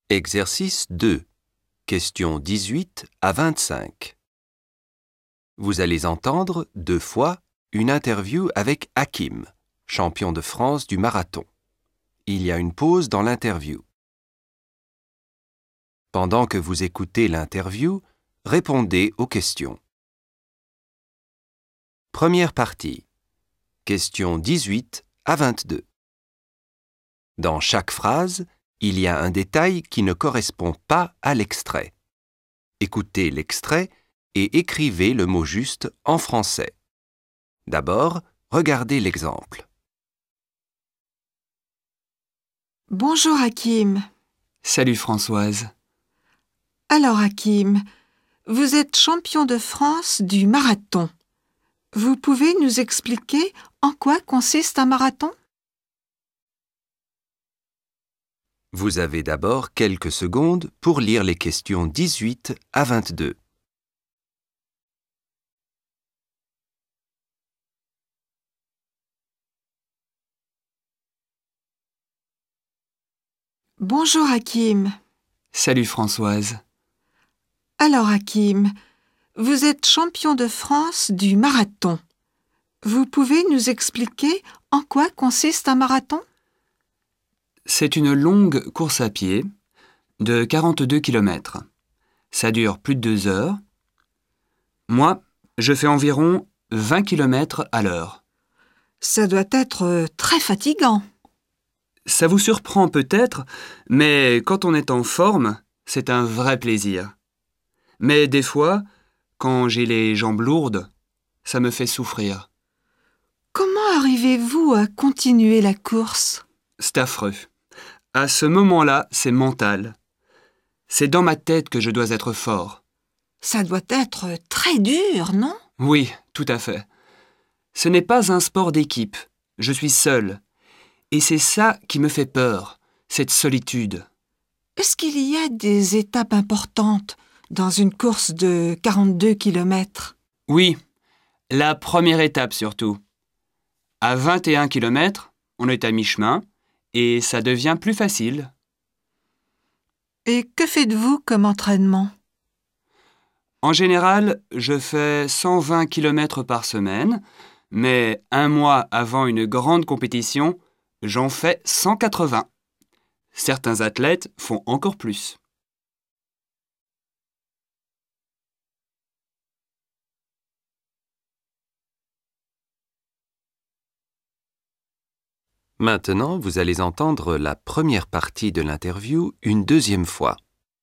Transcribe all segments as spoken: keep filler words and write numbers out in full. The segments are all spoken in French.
Exercice deux. Questions dix-huit à vingt-cinq. Vous allez entendre deux fois une interview avec Hakim, champion de France du marathon. Il y a une pause dans l'interview. Pendant que vous écoutez l'interview, répondez aux questions. Première partie. Questions dix-huit à vingt-deux. Dans chaque phrase, il y a un détail qui ne correspond pas à l'extrait. Écoutez l'extrait et écrivez le mot juste en français. D'abord, regardez l'exemple. Bonjour Hakim. Salut Françoise. Alors Hakim, vous êtes champion de France du marathon. Vous pouvez nous expliquer en quoi consiste un marathon ? Vous avez d'abord quelques secondes pour lire les questions dix-huit à vingt-deux. Bonjour Hakim. Salut Françoise. Alors Hakim, vous êtes champion de France du marathon. Vous pouvez nous expliquer en quoi consiste un marathon ? C'est une longue course à pied de quarante-deux kilomètres. Ça dure plus de deux heures. Moi, je fais environ vingt kilomètres à l'heure. Ça doit être très fatigant. Ça vous surprend peut-être, mais quand on est en forme, c'est un vrai plaisir. Mais des fois, quand j'ai les jambes lourdes, ça me fait souffrir. Comment arrivez-vous à continuer la course ? C'est affreux. À ce moment-là, c'est mental. C'est dans ma tête que je dois être fort. Ça doit être très dur, non ? Oui, tout à fait. Ce n'est pas un sport d'équipe. Je suis seul. Et c'est ça qui me fait peur, cette solitude. Est-ce qu'il y a des étapes importantes dans une course de quarante-deux kilomètres ? Oui, la première étape surtout. À vingt et un kilomètres, on est à mi-chemin et ça devient plus facile. Et que faites-vous comme entraînement ? En général, je fais cent vingt kilomètres par semaine, mais un mois avant une grande compétition, j'en fais cent quatre-vingts. Certains athlètes font encore plus. Maintenant, vous allez entendre la première partie de l'interview une deuxième fois.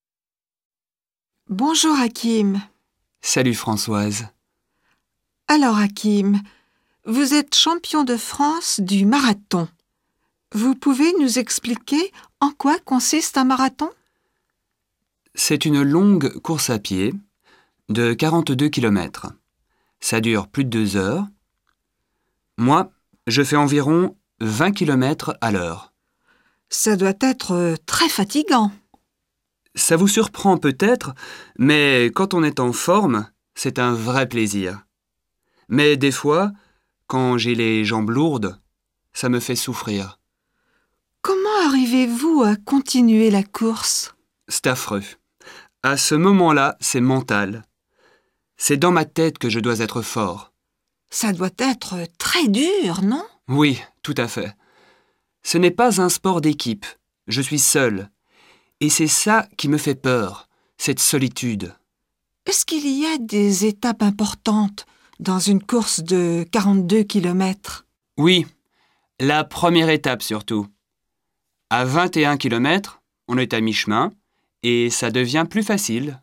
Bonjour Hakim. Salut Françoise. Alors Hakim, vous êtes champion de France du marathon. Vous pouvez nous expliquer en quoi consiste un marathon ? C'est une longue course à pied de quarante-deux kilomètres. Ça dure plus de deux heures. Moi, je fais environ vingt kilomètres à l'heure. Ça doit être très fatigant. Ça vous surprend peut-être, mais quand on est en forme, c'est un vrai plaisir. Mais des fois, quand j'ai les jambes lourdes, ça me fait souffrir. Comment arrivez-vous à continuer la course ? C'est affreux. À ce moment-là, c'est mental. C'est dans ma tête que je dois être fort. Ça doit être très dur, non ? Oui, tout à fait. Ce n'est pas un sport d'équipe. Je suis seul. Et c'est ça qui me fait peur, cette solitude. Est-ce qu'il y a des étapes importantes dans une course de quarante-deux kilomètres ? Oui, la première étape surtout. À vingt et un kilomètres, on est à mi-chemin et ça devient plus facile.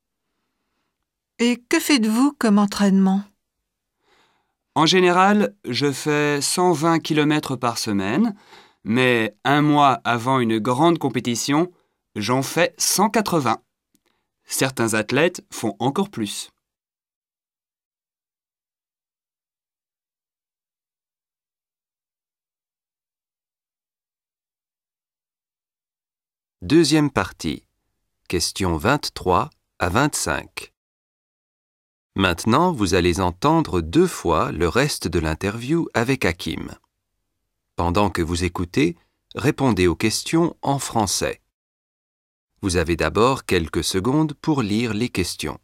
Et que faites-vous comme entraînement ? En général, je fais cent vingt kilomètres par semaine, mais un mois avant une grande compétition, j'en fais cent quatre-vingts. Certains athlètes font encore plus. Deuxième partie. Questions vingt-trois à vingt-cinq. Maintenant, vous allez entendre deux fois le reste de l'interview avec Hakim. Pendant que vous écoutez, répondez aux questions en français. Vous avez d'abord quelques secondes pour lire les questions.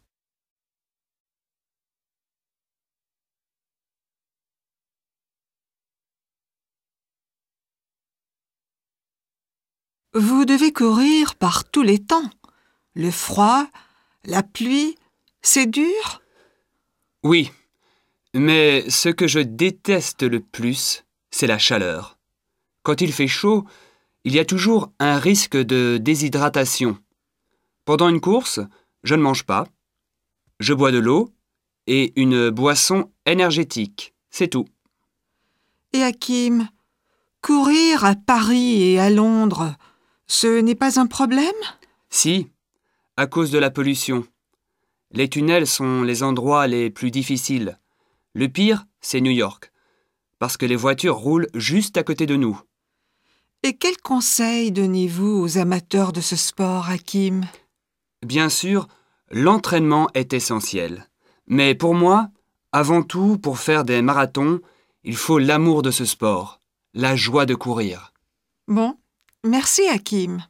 Vous devez courir par tous les temps. Le froid, la pluie, c'est dur? Oui, mais ce que je déteste le plus, c'est la chaleur. Quand il fait chaud, il y a toujours un risque de déshydratation. Pendant une course, je ne mange pas, je bois de l'eau et une boisson énergétique, c'est tout. Et Hakim, courir à Paris et à Londres, ce n'est pas un problème? Si, à cause de la pollution. Les tunnels sont les endroits les plus difficiles. Le pire, c'est New York, parce que les voitures roulent juste à côté de nous. Et quels conseils donnez-vous aux amateurs de ce sport, Hakim? Bien sûr, l'entraînement est essentiel. Mais pour moi, avant tout, pour faire des marathons, il faut l'amour de ce sport, la joie de courir. Bon, merci Hakim.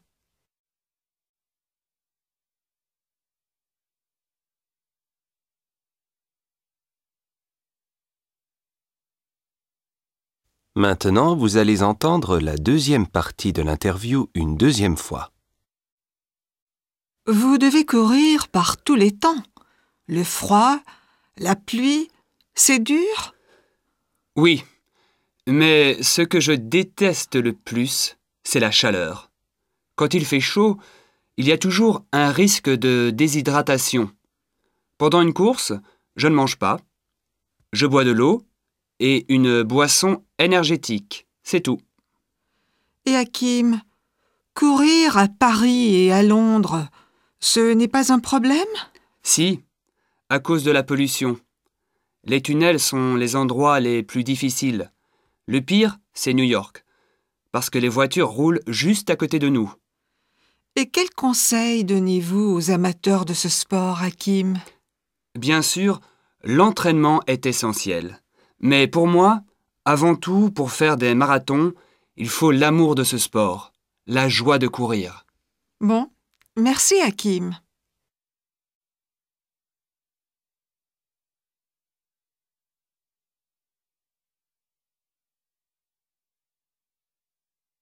Maintenant, vous allez entendre la deuxième partie de l'interview une deuxième fois. Vous devez courir par tous les temps. Le froid, la pluie, c'est dur? Oui, mais ce que je déteste le plus, c'est la chaleur. Quand il fait chaud, il y a toujours un risque de déshydratation. Pendant une course, je ne mange pas, je bois de l'eau et une boisson énergétique, c'est tout. Et Hakim, courir à Paris et à Londres, ce n'est pas un problème? Si, à cause de la pollution. Les tunnels sont les endroits les plus difficiles. Le pire, c'est New York, parce que les voitures roulent juste à côté de nous. Et quels conseils donnez-vous aux amateurs de ce sport, Hakim? Bien sûr, l'entraînement est essentiel. Mais pour moi, avant tout, pour faire des marathons, il faut l'amour de ce sport, la joie de courir. Bon, merci Hakim.